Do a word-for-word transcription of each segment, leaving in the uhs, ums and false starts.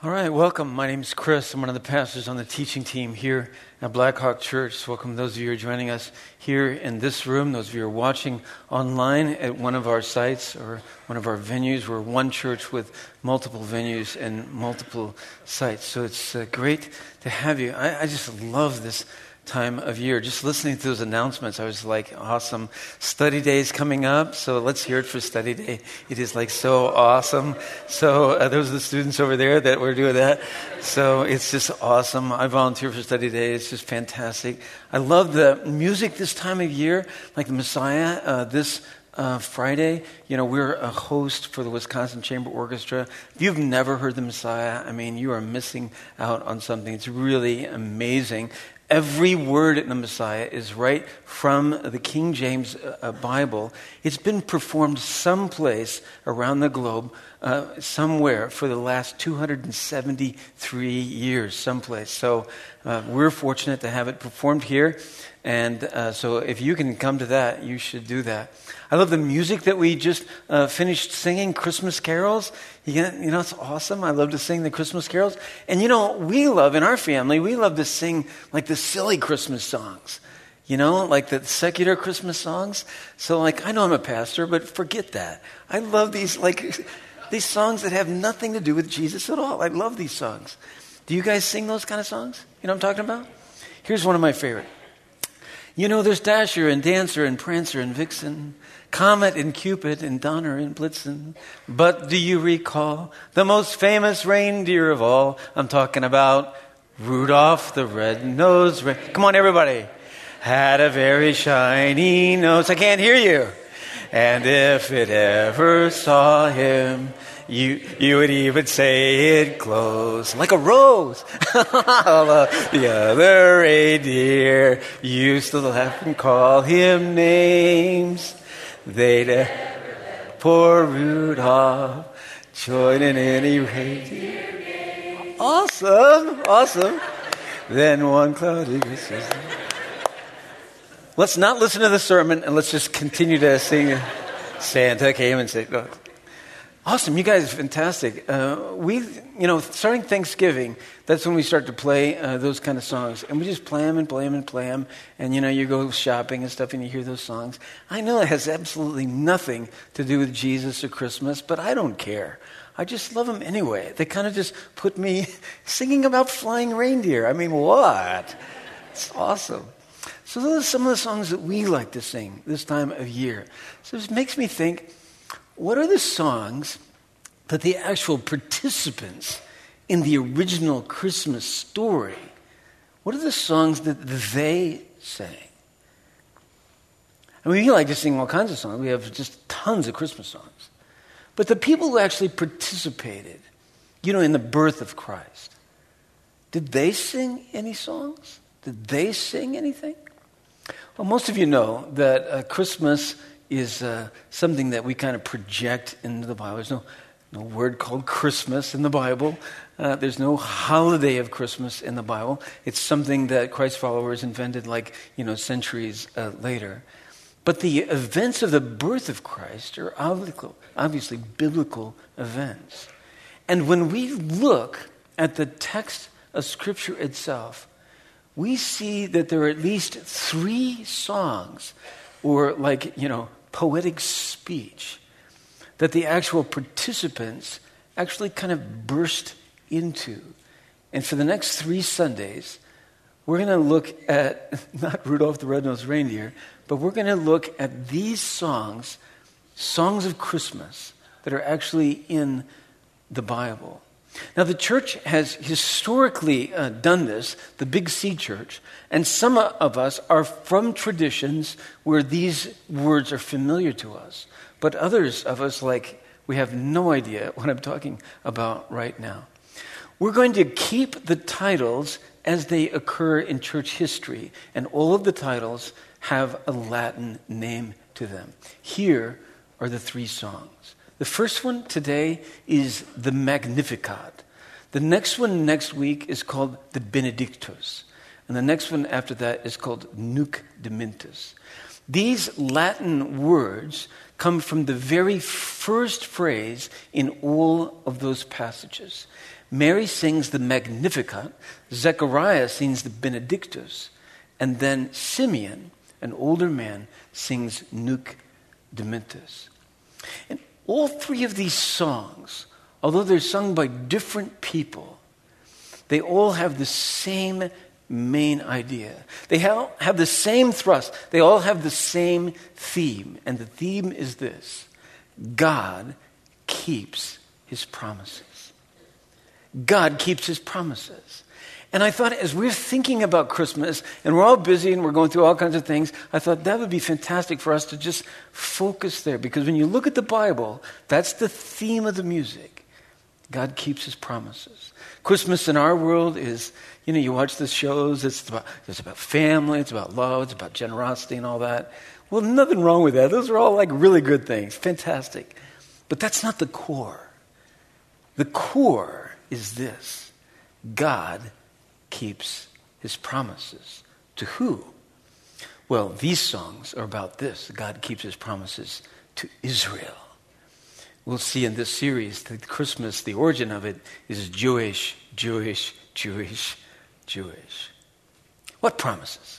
All right, welcome. My name is Chris. I'm one of the pastors on the teaching team here at Blackhawk Church. Welcome those of you who are joining us here in this room, those of you who are watching online at one of our sites or one of our venues. We're one church with multiple venues and multiple sites. So it's uh, great to have you. I, I just love this time of year. Just listening to those announcements, I was like, awesome. Study day is coming up, so let's hear it for study day. It is like so awesome. So uh, those are the students over there that were doing that. So it's just awesome. I volunteer for study day. It's just fantastic. I love the music this time of year, like the Messiah. Uh, this Uh, Friday, you know, we're a host for the Wisconsin Chamber Orchestra. If you've never heard the Messiah, I mean, you are missing out on something. It's really amazing. Every word in the Messiah is right from the King James uh, Bible. It's been performed someplace around the globe, uh, somewhere for the last two hundred seventy-three years, someplace. So uh, we're fortunate to have it performed here. And uh, so if you can come to that, you should do that. I love the music that we just uh, finished singing, Christmas carols. You, get, you know, it's awesome. I love to sing the Christmas carols. And you know, we love, in our family, we love to sing like the silly Christmas songs. You know, like the secular Christmas songs. So like, I know I'm a pastor, but forget that. I love these, like, these songs that have nothing to do with Jesus at all. I love these songs. Do you guys sing those kind of songs? You know what I'm talking about? Here's one of my favorite. You know, there's Dasher and Dancer and Prancer and Vixen, Comet and Cupid and Donner and Blitzen. But do you recall the most famous reindeer of all? I'm talking about Rudolph the Red-Nosed Reindeer. Come on, everybody. Had a very shiny nose. I can't hear you. And if it ever saw him, You you would even say it glows like a rose. The other reindeer used to laugh and call him names. They'd uh, poor Rudolph join in any reindeer game. Awesome, awesome. Then one cloudy Christmas. Let's not listen to the sermon and let's just continue to sing. Santa came and said, "Look." Awesome. You guys are fantastic. Uh, we, you know, starting Thanksgiving, that's when we start to play uh, those kind of songs. And we just play them and play them and play them. And, you know, you go shopping and stuff and you hear those songs. I know it has absolutely nothing to do with Jesus or Christmas, but I don't care. I just love them anyway. They kind of just put me singing about flying reindeer. I mean, what? It's awesome. So those are some of the songs that we like to sing this time of year. So it makes me think, what are the songs that the actual participants in the original Christmas story, what are the songs that they sang? I mean, we like to sing all kinds of songs. We have just tons of Christmas songs. But the people who actually participated, you know, in the birth of Christ, did they sing any songs? Did they sing anything? Well, most of you know that uh, Christmas is uh, something that we kind of project into the Bible. There's no, no word called Christmas in the Bible. Uh, there's no holiday of Christmas in the Bible. It's something that Christ followers invented like, you know, centuries uh, later. But the events of the birth of Christ are obviously, obviously biblical events. And when we look at the text of Scripture itself, we see that there are at least three songs or like, you know, poetic speech that the actual participants actually kind of burst into. And for the next three Sundays, we're going to look at, not Rudolph the Red-Nosed Reindeer, but we're going to look at these songs, songs of Christmas, that are actually in the Bible. Now, the church has historically uh, done this, the Big C Church, and some of us are from traditions where these words are familiar to us. But others of us, like, we have no idea what I'm talking about right now. We're going to keep the titles as they occur in church history, and all of the titles have a Latin name to them. Here are the three songs. The first one today is the Magnificat. The next one next week is called the Benedictus. And the next one after that is called Nunc Dimittis. These Latin words come from the very first phrase in all of those passages. Mary sings the Magnificat, Zechariah sings the Benedictus, and then Simeon, an older man, sings Nunc Dimittis. And all three of these songs, although they're sung by different people, they all have the same main idea. They have, have the same thrust. They all have the same theme. And the theme is this: God keeps his promises. God keeps his promises. And I thought, as we're thinking about Christmas, and we're all busy and we're going through all kinds of things, I thought that would be fantastic for us to just focus there. Because when you look at the Bible, that's the theme of the music. God keeps his promises. Christmas in our world is, you know, you watch the shows, it's about, it's about family, it's about love, it's about generosity and all that. Well, nothing wrong with that. Those are all like really good things. Fantastic. But that's not the core. The core is this: God keeps his promises. To who? Well, these songs are about this. God keeps his promises to Israel. We'll see in this series that Christmas, the origin of it, is Jewish, Jewish, Jewish, Jewish. What promises?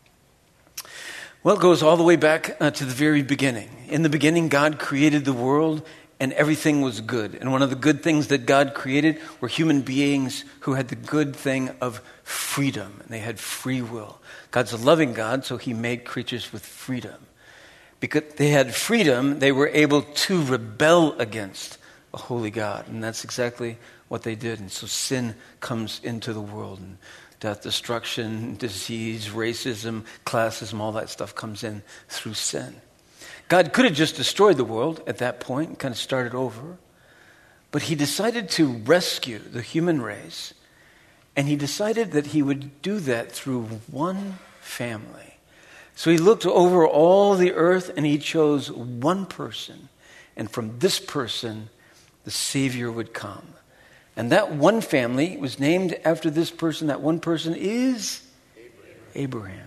Well, it goes all the way back uh, to the very beginning. In the beginning, God created the world and everything was good. And one of the good things that God created were human beings who had the good thing of freedom. And they had free will. God's a loving God, so he made creatures with freedom. Because they had freedom, they were able to rebel against a holy God. And that's exactly what they did. And so sin comes into the world. And death, destruction, disease, racism, classism, all that stuff comes in through sin. God could have just destroyed the world at that point and kind of started over. But he decided to rescue the human race. And he decided that he would do that through one family. So he looked over all the earth and he chose one person. And from this person, the Savior would come. And that one family was named after this person. That one person is Abraham. Abraham.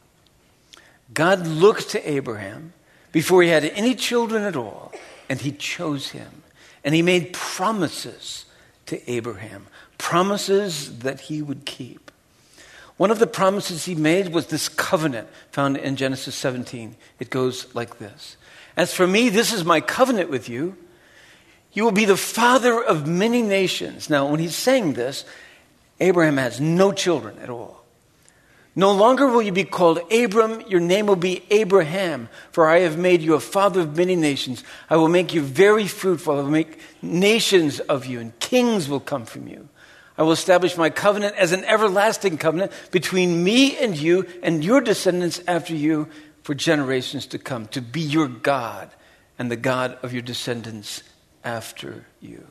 God looked to Abraham before he had any children at all, and he chose him. And he made promises to Abraham, promises that he would keep. One of the promises he made was this covenant found in Genesis seventeen. It goes like this: "As for me, this is my covenant with you. You will be the father of many nations." Now, when he's saying this, Abraham has no children at all. "No longer will you be called Abram, your name will be Abraham, for I have made you a father of many nations. I will make you very fruitful. I will make nations of you, and kings will come from you. I will establish my covenant as an everlasting covenant between me and you and your descendants after you for generations to come, to be your God and the God of your descendants after you."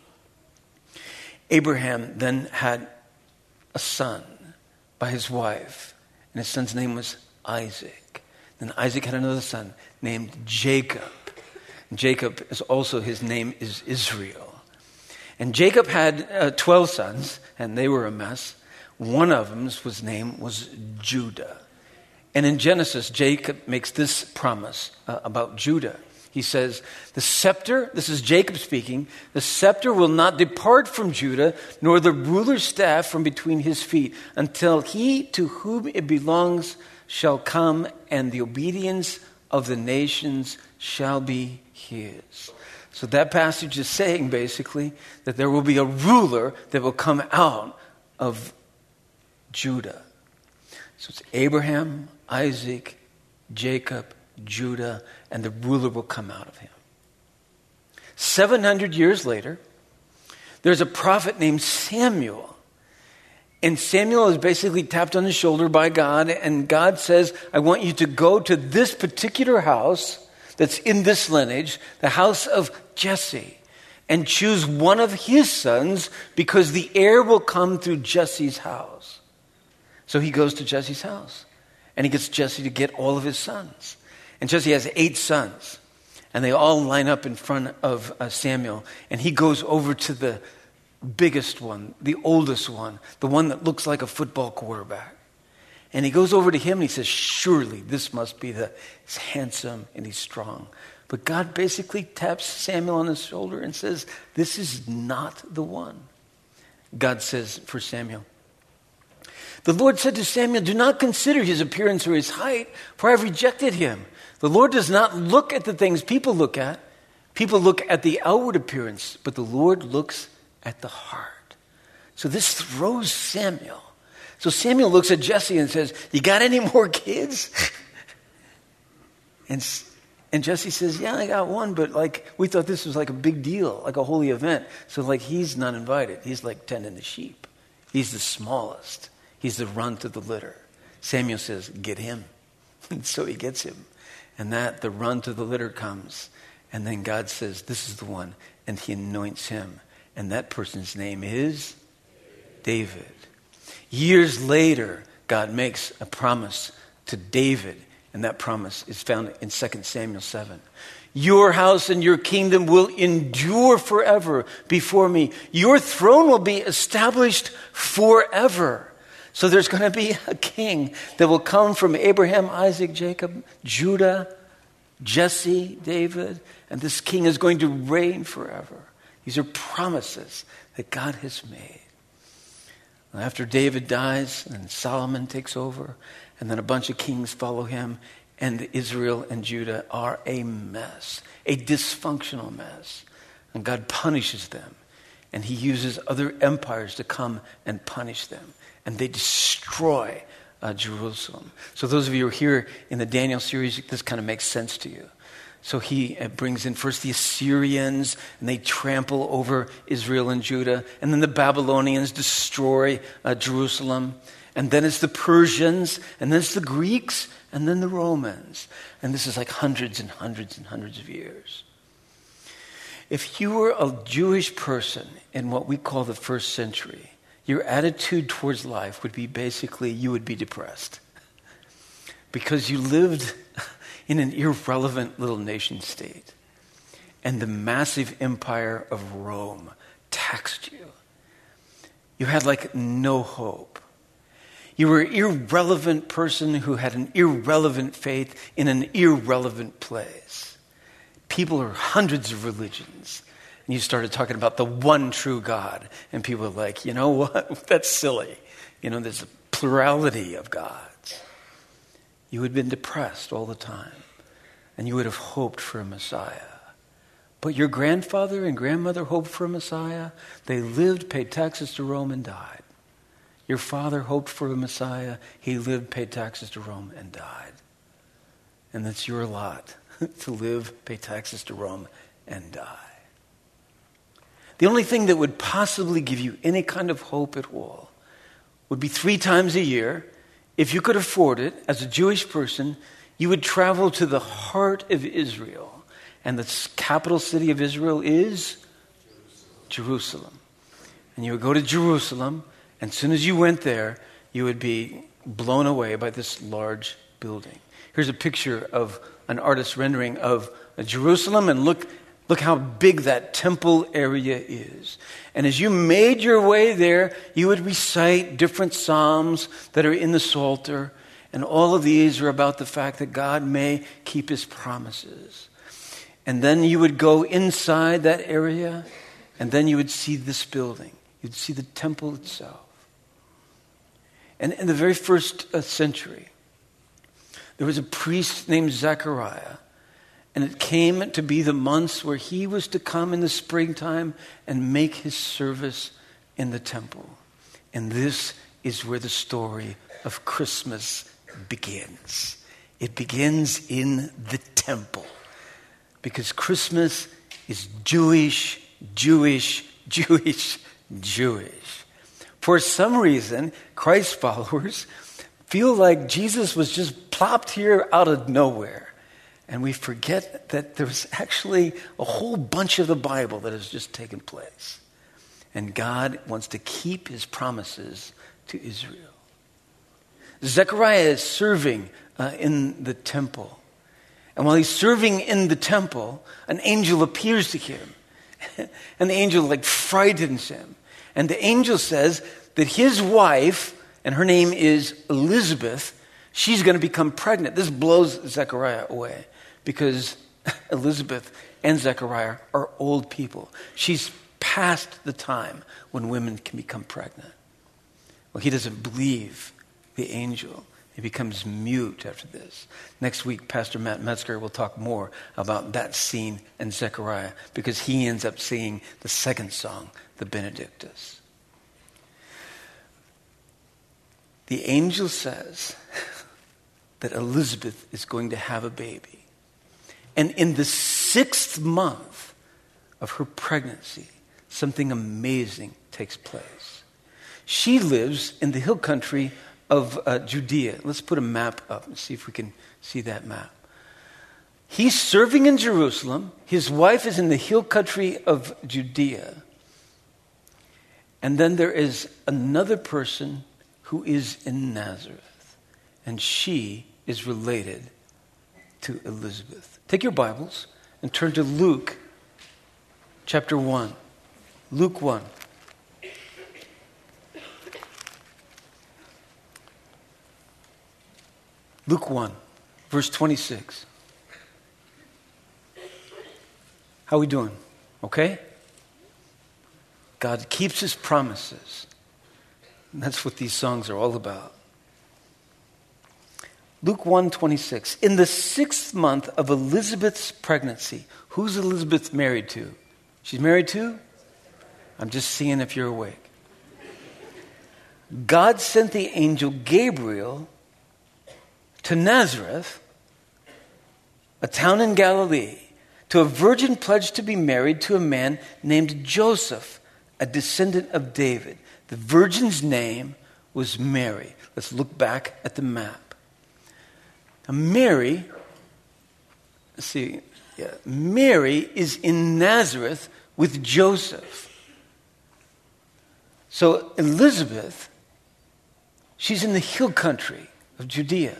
Abraham then had a son by his wife, and his son's name was Isaac. Then Isaac had another son named Jacob. And Jacob is also, his name is Israel. And Jacob had uh, twelve sons, and they were a mess. One of them, his name was Judah. And in Genesis, Jacob makes this promise uh, about Judah. He says, "The scepter," this is Jacob speaking, "the scepter will not depart from Judah, nor the ruler's staff from between his feet, until he to whom it belongs shall come, and the obedience of the nations shall be his." So that passage is saying basically that there will be a ruler that will come out of Judah. So it's Abraham, Isaac, Jacob, Judah, and the ruler will come out of him. seven hundred years later, there's a prophet named Samuel. And Samuel is basically tapped on the shoulder by God, and God says, "I want you to go to this particular house that's in this lineage, the house of Jesse, and choose one of his sons, because the heir will come through Jesse's house." So he goes to Jesse's house, and he gets Jesse to get all of his sons. And Jesse has eight sons, and they all line up in front of uh, Samuel, and he goes over to the biggest one, the oldest one, the one that looks like a football quarterback. And he goes over to him and he says, "Surely this must be the, he's handsome and he's strong." But God basically taps Samuel on his shoulder and says, "This is not the one." God says for Samuel, the Lord said to Samuel, do not consider his appearance or his height, for I have rejected him. The Lord does not look at the things people look at. People look at the outward appearance, but the Lord looks at the heart. So this throws Samuel. So Samuel looks at Jesse and says, you got any more kids? and, and Jesse says, yeah, I got one, but like we thought this was like a big deal, like a holy event. So like he's not invited. He's like tending the sheep. He's the smallest. He's the runt of the litter. Samuel says, get him. And so he gets him. And that, the runt of the litter comes. And then God says, this is the one. And he anoints him. And that person's name is David. Years later, God makes a promise to David. And that promise is found in Second Samuel seven. Your house and your kingdom will endure forever before me. Your throne will be established forever. So there's going to be a king that will come from Abraham, Isaac, Jacob, Judah, Jesse, David. And this king is going to reign forever. These are promises that God has made. And after David dies, and Solomon takes over, and then a bunch of kings follow him, and Israel and Judah are a mess, a dysfunctional mess. And God punishes them. And he uses other empires to come and punish them. And they destroy uh, Jerusalem. So those of you who are here in the Daniel series, this kind of makes sense to you. So he uh, brings in first the Assyrians, and they trample over Israel and Judah. And then the Babylonians destroy uh, Jerusalem. And then it's the Persians, and then it's the Greeks, and then the Romans. And this is like hundreds and hundreds and hundreds of years. If you were a Jewish person in what we call the first century, your attitude towards life would be basically you would be depressed. Because you lived in an irrelevant little nation state. And the massive empire of Rome taxed you. You had like no hope. You were an irrelevant person who had an irrelevant faith in an irrelevant place. People are hundreds of religions. And you started talking about the one true God. And people are like, you know what? That's silly. You know, there's a plurality of gods. You would have been depressed all the time. And you would have hoped for a Messiah. But your grandfather and grandmother hoped for a Messiah. They lived, paid taxes to Rome, and died. Your father hoped for a Messiah. He lived, paid taxes to Rome, and died. And that's your lot, to live, pay taxes to Rome, and die. The only thing that would possibly give you any kind of hope at all would be three times a year, if you could afford it, as a Jewish person, you would travel to the heart of Israel. And the capital city of Israel is Jerusalem. And you would go to Jerusalem, and as soon as you went there, you would be blown away by this large building. Here's a picture of an artist's rendering of Jerusalem, and look Look how big that temple area is. And as you made your way there, you would recite different psalms that are in the Psalter. And all of these are about the fact that God may keep his promises. And then you would go inside that area, and then you would see this building. You'd see the temple itself. And in the very first uh, century, there was a priest named Zechariah. And it came to be the months where he was to come in the springtime and make his service in the temple. And this is where the story of Christmas begins. It begins in the temple. Because Christmas is Jewish, Jewish, Jewish, Jewish. For some reason, Christ followers feel like Jesus was just plopped here out of nowhere. And we forget that there's actually a whole bunch of the Bible that has just taken place. And God wants to keep his promises to Israel. Zechariah is serving uh, in the temple. And while he's serving in the temple, an angel appears to him. And the angel like frightens him. And the angel says that his wife, and her name is Elizabeth, she's going to become pregnant. This blows Zechariah away. Because Elizabeth and Zechariah are old people. She's past the time when women can become pregnant. Well, he doesn't believe the angel. He becomes mute after this. Next week, Pastor Matt Metzger will talk more about that scene in Zechariah, because he ends up singing the second song, the Benedictus. The angel says that Elizabeth is going to have a baby. And in the sixth month of her pregnancy, something amazing takes place. She lives in the hill country of uh, Judea. Let's put a map up and see if we can see that map. He's serving in Jerusalem. His wife is in the hill country of Judea. And then there is another person who is in Nazareth. And she is related to Elizabeth. Take your Bibles and turn to Luke chapter one. Luke one. Luke one, verse twenty-six. How are we doing? Okay? God keeps his promises. And that's what these songs are all about. Luke one twenty-six. In the sixth month of Elizabeth's pregnancy. Who's Elizabeth married to? She's married to? I'm just seeing if you're awake. God sent the angel Gabriel to Nazareth, a town in Galilee, to a virgin pledged to be married to a man named Joseph, a descendant of David. The virgin's name was Mary. Let's look back at the map. Now Mary, let's see, yeah, Mary is in Nazareth with Joseph. So Elizabeth, she's in the hill country of Judea.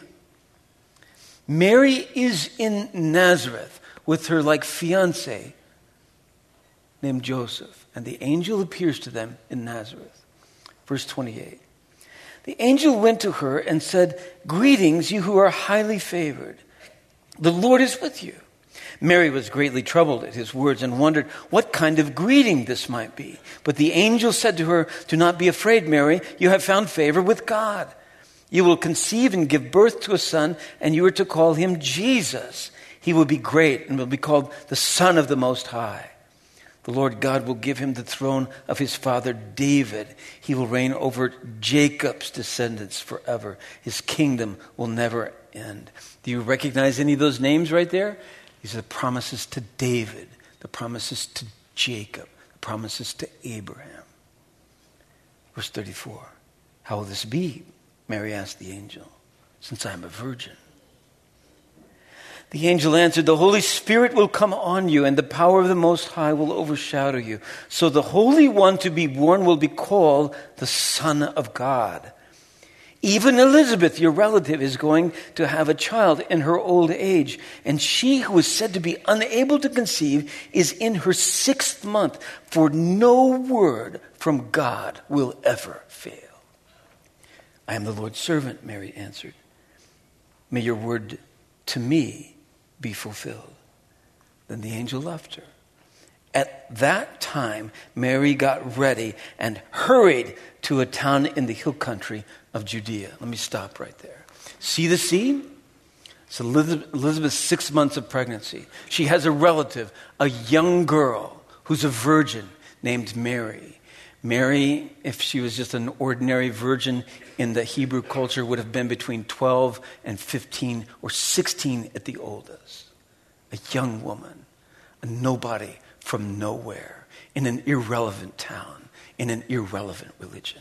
Mary is in Nazareth with her like fiance named Joseph. And the angel appears to them in Nazareth. Verse twenty-eight. The angel went to her and said, "Greetings, you who are highly favored. The Lord is with you." Mary was greatly troubled at his words and wondered what kind of greeting this might be. But the angel said to her, "Do not be afraid, Mary. You have found favor with God. You will conceive and give birth to a son, and you are to call him Jesus. He will be great and will be called the Son of the Most High. The Lord God will give him the throne of his father David. He will reign over Jacob's descendants forever. His kingdom will never end." Do you recognize any of those names right there? These are the promises to David, the promises to Jacob, the promises to Abraham. Verse thirty-four. "How will this be?" Mary asked the angel, "since I am a virgin?" The angel answered, "The Holy Spirit will come on you, and the power of the Most High will overshadow you. So the Holy One to be born will be called the Son of God. Even Elizabeth, your relative, is going to have a child in her old age, and she who is said to be unable to conceive is in her sixth month, for no word from God will ever fail." "I am the Lord's servant," Mary answered. "May your word to me be fulfilled." Then the angel left her. At that time, Mary got ready and hurried to a town in the hill country of Judea. Let me stop right there. See the scene? It's Elizabeth, Elizabeth's six months of pregnancy. She has a relative, a young girl who's a virgin named Mary. Mary, if she was just an ordinary virgin in the Hebrew culture, would have been between twelve and fifteen or sixteen at the oldest. A young woman, a nobody from nowhere, in an irrelevant town, in an irrelevant religion.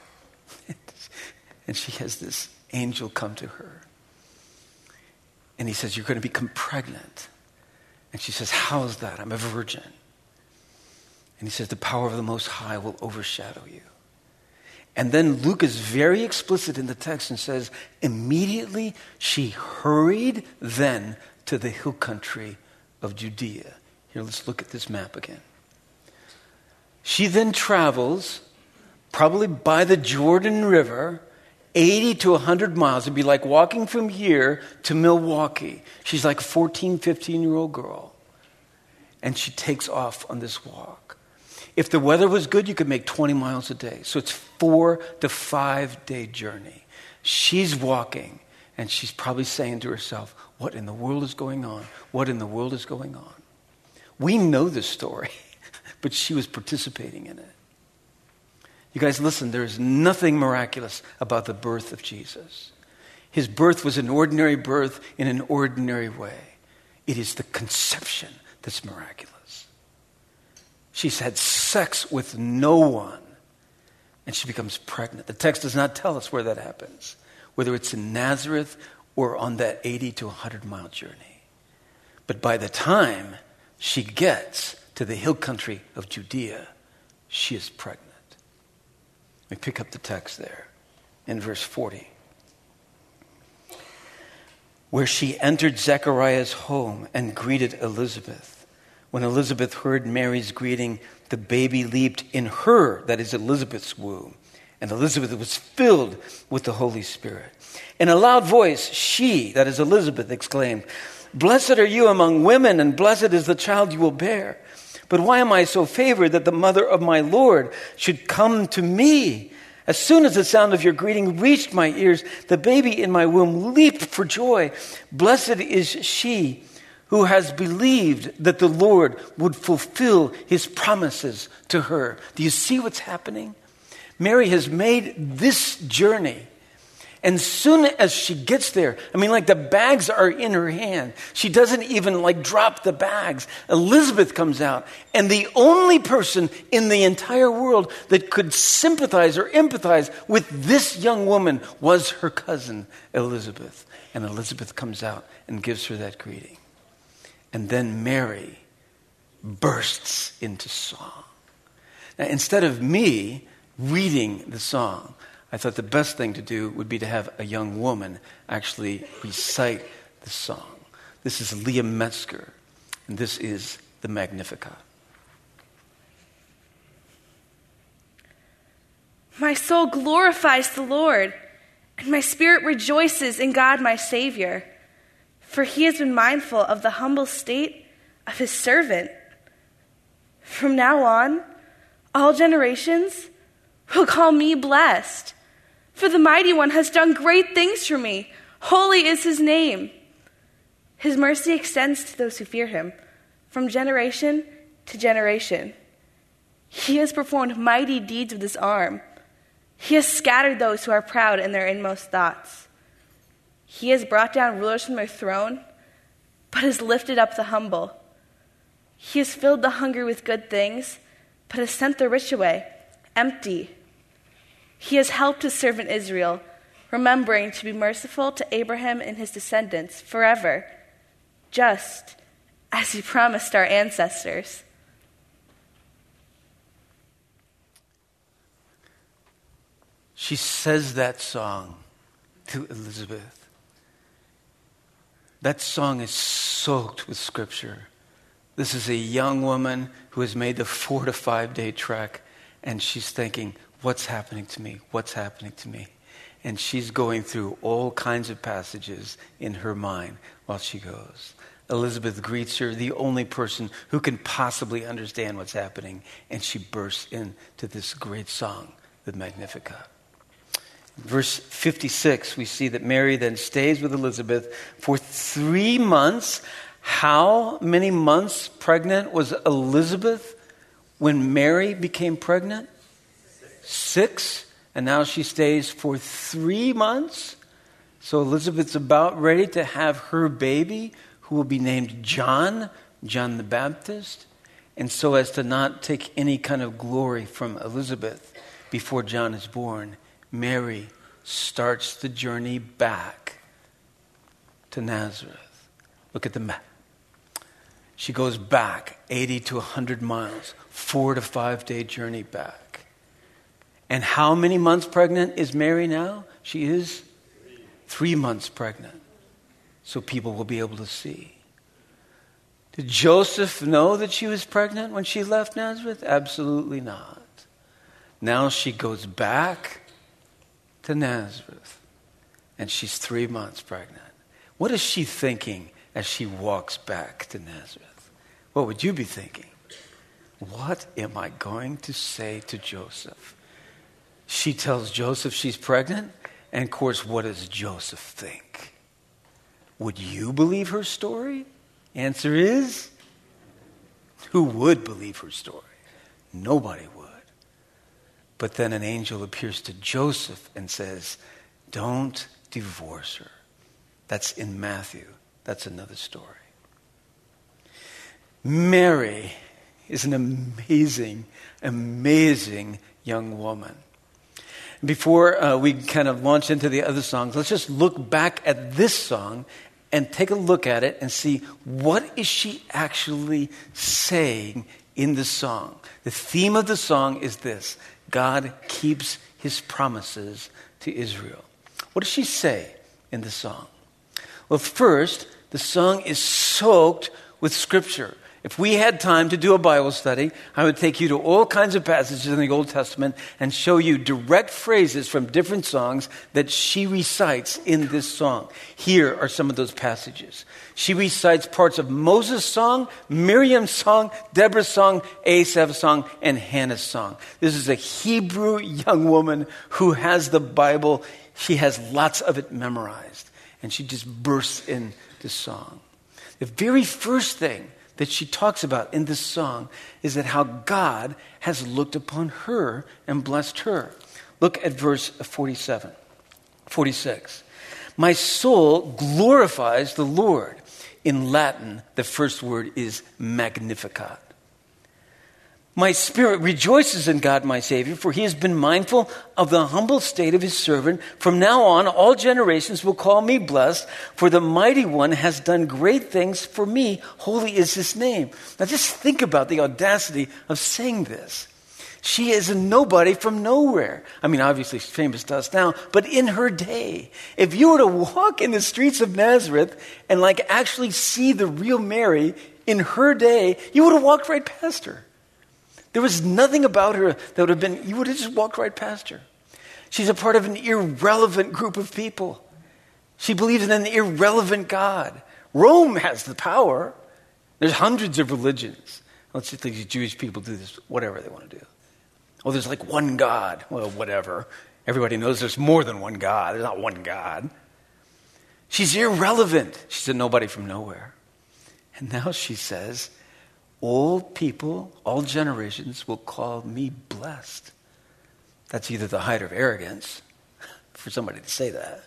And she has this angel come to her. And he says, "You're going to become pregnant." And she says, "How is that? I'm a virgin." And he says, "The power of the Most High will overshadow you." And then Luke is very explicit in the text and says, immediately she hurried then to the hill country of Judea. Here, let's look at this map again. She then travels, probably by the Jordan River, eighty to one hundred miles. It'd be like walking from here to Milwaukee. She's like a fourteen, fifteen-year-old girl. And she takes off on this walk. If the weather was good, you could make twenty miles a day. So it's four to five day journey. She's walking and she's probably saying to herself, what in the world is going on? What in the world is going on? We know this story, but she was participating in it. You guys, listen, there is nothing miraculous about the birth of Jesus. His birth was an ordinary birth in an ordinary way. It is the conception that's miraculous. She's had sex with no one, and she becomes pregnant. The text does not tell us where that happens, whether it's in Nazareth or on that eighty to one hundred mile journey. But by the time she gets to the hill country of Judea, she is pregnant. We pick up the text there in verse forty. Where she entered Zechariah's home and greeted Elizabeth. When Elizabeth heard Mary's greeting, the baby leaped in her, that is Elizabeth's womb. And Elizabeth was filled with the Holy Spirit. In a loud voice, she, that is Elizabeth, exclaimed, "Blessed are you among women, and blessed is the child you will bear. But why am I so favored that the mother of my Lord should come to me? As soon as the sound of your greeting reached my ears, the baby in my womb leaped for joy. Blessed is she who has believed that the Lord would fulfill his promises to her." Do you see what's happening? Mary has made this journey. And soon as she gets there, I mean, like the bags are in her hand. She doesn't even like drop the bags. Elizabeth comes out. And the only person in the entire world that could sympathize or empathize with this young woman was her cousin, Elizabeth. And Elizabeth comes out and gives her that greeting. And then Mary bursts into song. Now, instead of me reading the song, I thought the best thing to do would be to have a young woman actually recite the song. This is Leah Metzger, and this is the Magnificat. My soul glorifies the Lord, and my spirit rejoices in God my Savior, for he has been mindful of the humble state of his servant. From now on, all generations will call me blessed. For the Mighty One has done great things for me. Holy is his name. His mercy extends to those who fear him, from generation to generation. He has performed mighty deeds with his arm. He has scattered those who are proud in their inmost thoughts. He has brought down rulers from their throne, but has lifted up the humble. He has filled the hungry with good things, but has sent the rich away empty. He has helped his servant Israel, remembering to be merciful to Abraham and his descendants forever, just as he promised our ancestors. She says that song to Elizabeth. That song is soaked with scripture. This is a young woman who has made the four to five day trek, and she's thinking, what's happening to me? What's happening to me? And she's going through all kinds of passages in her mind while she goes. Elizabeth greets her, the only person who can possibly understand what's happening, and she bursts into this great song, the Magnificat. In verse fifty-six, we see that Mary then stays with Elizabeth for three months. How many months pregnant was Elizabeth when Mary became pregnant? Six. And now she stays for three months. So Elizabeth's about ready to have her baby, who will be named John, John the Baptist. And so as to not take any kind of glory from Elizabeth before John is born, Mary starts the journey back to Nazareth. Look at the map. She goes back eighty to one hundred miles, four to five day journey back. And how many months pregnant is Mary now? She is three months pregnant. So people will be able to see. Did Joseph know that she was pregnant when she left Nazareth? Absolutely not. Now she goes back to Nazareth, and she's three months pregnant. What is she thinking as she walks back to Nazareth? What would you be thinking? what am I going to say to Joseph? She tells Joseph she's pregnant, and of course, what does Joseph think? Would you believe her story? Answer is, who would believe her story? Nobody would. But then an angel appears to Joseph and says, don't divorce her. That's in Matthew. That's another story. Mary is an amazing, amazing young woman. Before uh, we kind of launch into the other songs, let's just look back at this song and take a look at it and see what is she actually saying in the song. The theme of the song is this: God keeps his promises to Israel. What does she say in the song? Well, first, the song is soaked with Scripture. If we had time to do a Bible study, I would take you to all kinds of passages in the Old Testament and show you direct phrases from different songs that she recites in this song. Here are some of those passages. She recites parts of Moses' song, Miriam's song, Deborah's song, Asaph's song, and Hannah's song. This is a Hebrew young woman who has the Bible. She has lots of it memorized. And she just bursts into song. The very first thing that she talks about in this song is that how God has looked upon her and blessed her. Look at verse forty-seven, forty-six. My soul glorifies the Lord. In Latin, the first word is Magnificat. My spirit rejoices in God, my Savior, for he has been mindful of the humble state of his servant. From now on, all generations will call me blessed, for the mighty one has done great things for me. Holy is his name. Now just think about the audacity of saying this. She is a nobody from nowhere. I mean, obviously she's famous to us now, but in her day, if you were to walk in the streets of Nazareth and like actually see the real Mary in her day, you would have walked right past her. There was nothing about her that would have been, you would have just walked right past her. She's a part of an irrelevant group of people. She believes in an irrelevant God. Rome has the power. There's hundreds of religions. Let's just think these Jewish people do this, whatever they want to do. Oh, there's like one God. Well, whatever. Everybody knows there's more than one God. There's not one God. She's irrelevant. She's a nobody from nowhere. And now she says, all people, all generations will call me blessed. That's either the height of arrogance for somebody to say that,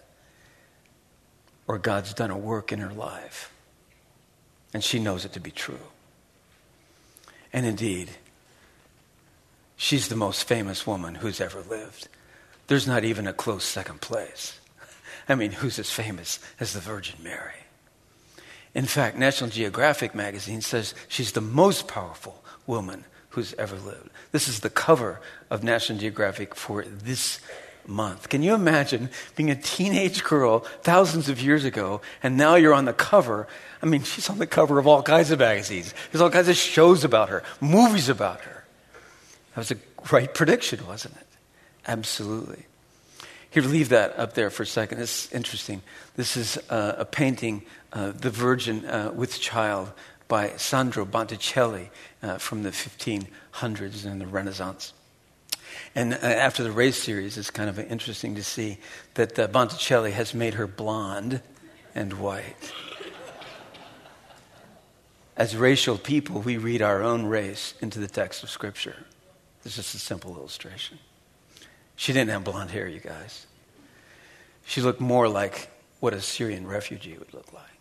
or God's done a work in her life, and she knows it to be true. And indeed, she's the most famous woman who's ever lived. There's not even a close second place. I mean, who's as famous as the Virgin Mary? In fact, National Geographic magazine says she's the most powerful woman who's ever lived. This is the cover of National Geographic for this month. Can you imagine being a teenage girl thousands of years ago, and now you're on the cover? I mean, she's on the cover of all kinds of magazines. There's all kinds of shows about her, movies about her. That was a right prediction, wasn't it? Absolutely. Here, leave that up there for a second. It's interesting. This is uh, a painting, uh, The Virgin uh, with Child, by Sandro Botticelli uh, from the fifteen hundreds and the Renaissance. And uh, after the race series, it's kind of interesting to see that uh, Botticelli has made her blonde and white. As racial people, we read our own race into the text of Scripture. This is just a simple illustration. She didn't have blonde hair, you guys. She looked more like what a Syrian refugee would look like.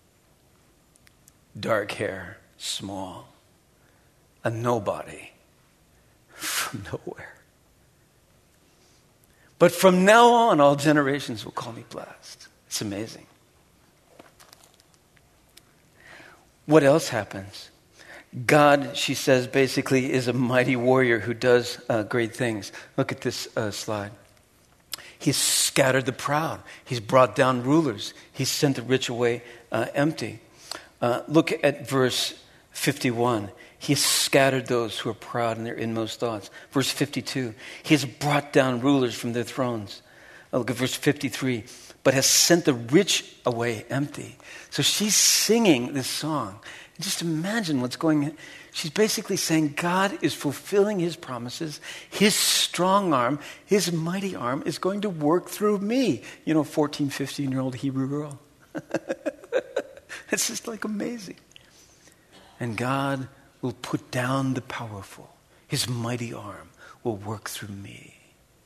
Dark hair, small, a nobody from nowhere. But from now on, all generations will call me blessed. It's amazing. What else happens? God, she says, basically is a mighty warrior who does uh, great things. Look at this uh, slide. He's scattered the proud. He's brought down rulers. He's sent the rich away uh, empty. Uh, look at verse fifty-one. He has scattered those who are proud in their inmost thoughts. Verse fifty-two. He has brought down rulers from their thrones. Uh, look at verse fifty-three. But has sent the rich away empty. So she's singing this song. And just imagine what's going on. She's basically saying God is fulfilling his promises. His strong arm, his mighty arm is going to work through me. You know, fourteen, fifteen-year-old Hebrew girl. It's just like amazing. And God will put down the powerful. His mighty arm will work through me.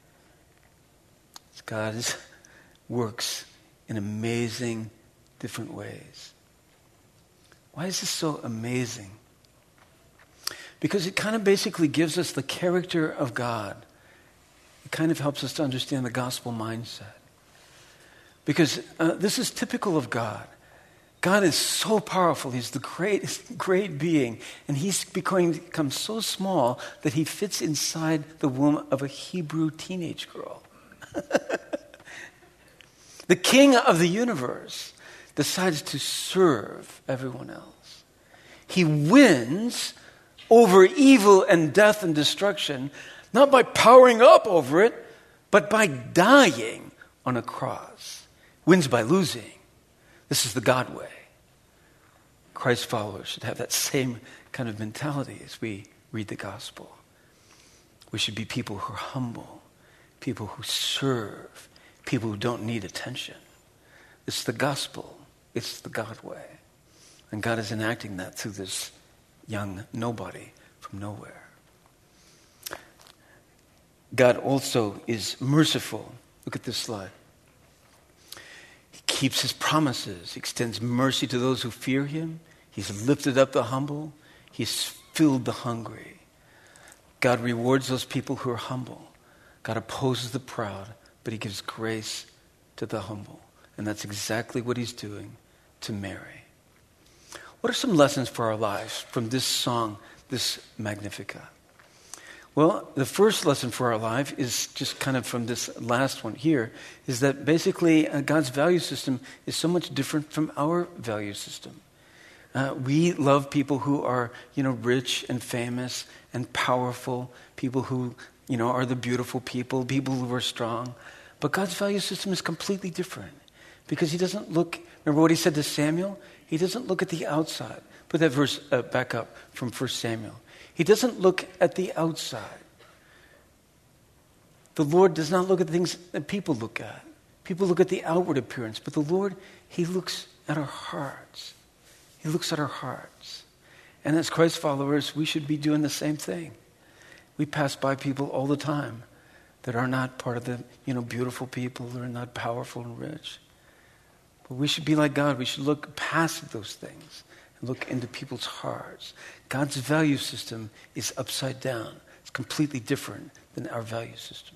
God is, works in amazing different ways. Why is this so amazing? Because it kind of basically gives us the character of God. It kind of helps us to understand the gospel mindset. Because uh, this is typical of God. God is so powerful. He's the great, great being. And he's becoming, become so small that he fits inside the womb of a Hebrew teenage girl. The king of the universe decides to serve everyone else. He wins over evil and death and destruction, not by powering up over it, but by dying on a cross. Wins by losing. This is the God way. Christ followers should have that same kind of mentality as we read the gospel. We should be people who are humble, people who serve, people who don't need attention. It's the gospel. It's the God way. And God is enacting that through this young nobody from nowhere. God also is merciful. Look at this slide. He keeps his promises. He extends mercy to those who fear him. He's lifted up the humble. He's filled the hungry. God rewards those people who are humble. God opposes the proud, but he gives grace to the humble. And that's exactly what he's doing to Mary. What are some lessons for our lives from this song, this Magnificat? Well, the first lesson for our life is just kind of from this last one here, is that basically uh, God's value system is so much different from our value system. Uh, we love people who are, you know, rich and famous and powerful, people who, you know, are the beautiful people, people who are strong. But God's value system is completely different because he doesn't look, remember what he said to Samuel? He doesn't look at the outside. Put that verse uh, back up from First Samuel. He doesn't look at the outside. The Lord does not look at the things that people look at. People look at the outward appearance, but the Lord, he looks at our hearts. He looks at our hearts. And as Christ followers, we should be doing the same thing. We pass by people all the time that are not part of the, you know, beautiful people, that are not powerful and rich. But we should be like God. We should look past those things and look into people's hearts. God's value system is upside down. It's completely different than our value system.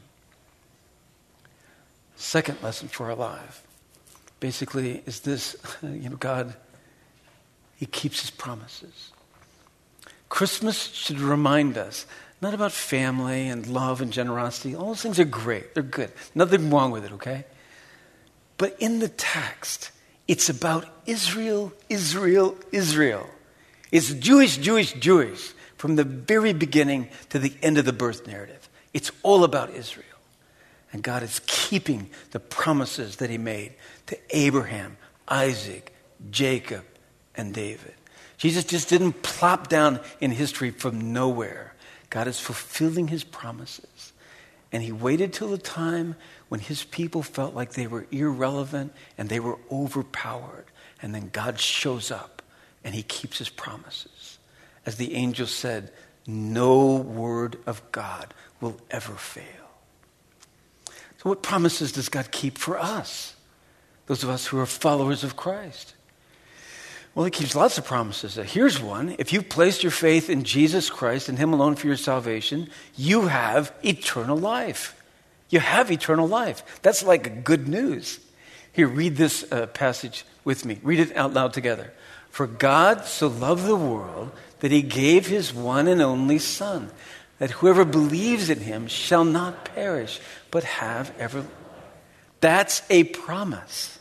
Second lesson for our life, basically, is this, you know, God, he keeps his promises. Christmas should remind us, not about family and love and generosity. All those things are great. They're good. Nothing wrong with it, okay? But in the text, it's about Israel, Israel, Israel. It's Jewish, Jewish, Jewish, from the very beginning to the end of the birth narrative. It's all about Israel. And God is keeping the promises that he made to Abraham, Isaac, Jacob, and David. Jesus just didn't plop down in history from nowhere. God is fulfilling his promises. And he waited till the time when his people felt like they were irrelevant and they were overpowered. And then God shows up and he keeps his promises. As the angel said, no word of God will ever fail. So what promises does God keep for us? Those of us who are followers of Christ. Well, he keeps lots of promises. Here's one. If you've placed your faith in Jesus Christ and him alone for your salvation, you have eternal life. You have eternal life. That's like good news. Here, read this uh, passage with me. Read it out loud together. For God so loved the world that he gave his one and only Son, that whoever believes in him shall not perish, but have ever. That's a promise.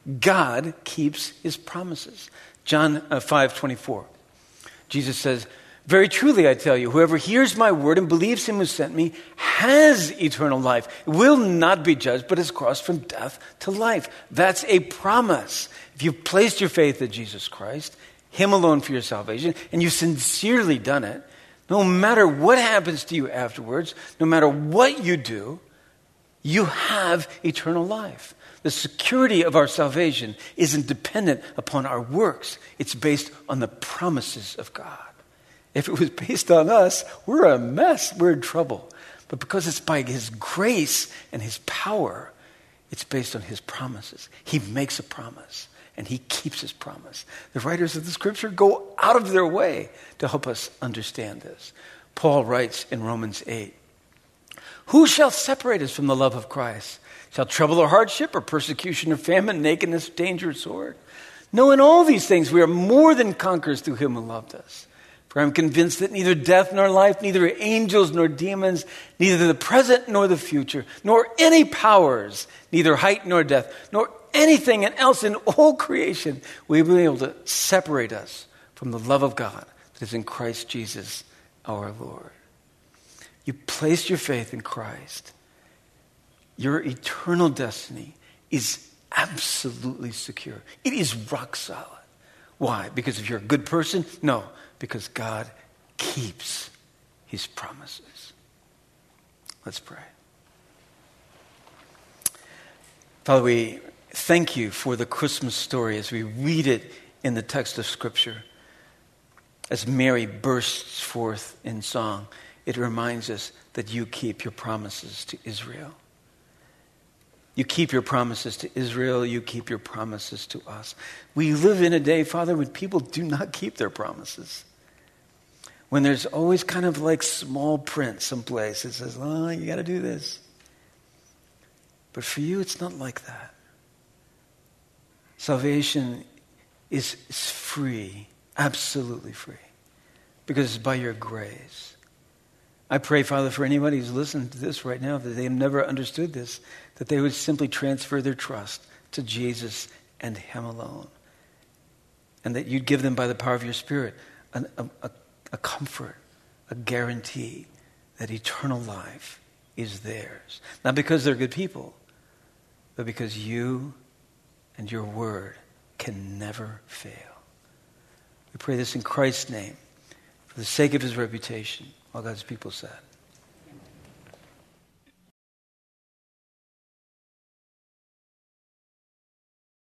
God keeps his promises. John uh, five twenty-four. Jesus says, Very truly, I tell you, whoever hears my word and believes him who sent me has eternal life, will not be judged, but has crossed from death to life. That's a promise. If you've placed your faith in Jesus Christ, him alone for your salvation, and you've sincerely done it, no matter what happens to you afterwards, no matter what you do, you have eternal life. The security of our salvation isn't dependent upon our works. It's based on the promises of God. If it was based on us, we're a mess. We're in trouble. But because it's by his grace and his power, it's based on his promises. He makes a promise, and he keeps his promise. The writers of the scripture go out of their way to help us understand this. Paul writes in Romans eight, "Who shall separate us from the love of Christ? Shall trouble or hardship or persecution or famine, nakedness, danger, or sword? No, in all these things we are more than conquerors through him who loved us. For I'm convinced that neither death nor life, neither angels nor demons, neither the present nor the future, nor any powers, neither height nor depth, nor anything else in all creation will be able to separate us from the love of God that is in Christ Jesus our Lord." You place your faith in Christ. Your eternal destiny is absolutely secure. It is rock solid. Why? Because if you're a good person? No, because God keeps his promises. Let's pray. Father, we thank you for the Christmas story as we read it in the text of Scripture. As Mary bursts forth in song, it reminds us that you keep your promises to Israel. You keep your promises to Israel. You keep your promises to us. We live in a day, Father, when people do not keep their promises. When there's always kind of like small print someplace that says, oh, you got to do this. But for you, it's not like that. Salvation is, is free, absolutely free, because it's by your grace. I pray, Father, for anybody who's listening to this right now, that they have never understood this, that they would simply transfer their trust to Jesus and him alone. And that you'd give them, by the power of your Spirit, a, a, a comfort, a guarantee that eternal life is theirs. Not because they're good people, but because you and your word can never fail. We pray this in Christ's name, for the sake of his reputation. All God's people said.